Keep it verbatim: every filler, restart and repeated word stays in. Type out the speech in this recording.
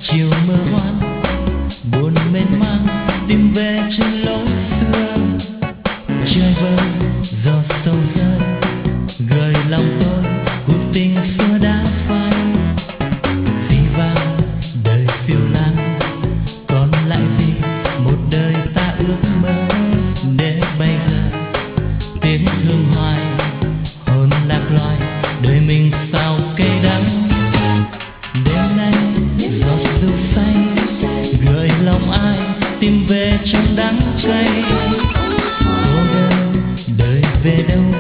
chiều mơ hoang buồn mênh mang tìm về trên lối xưa. Trời vơi gió sâu rơi gợi lòng tôi cuộc tình xưa đã phai. Dĩ vãng đời phiêu lãng còn lại gì một đời ta ước mơ. Để bây giờ tiếng thương hoài hồn lạc loài đời mình sao cay đắng. Đêm nay gió rượu say gợi lòng ai tìm về trong đắng cay. Cô đơn đời về đâu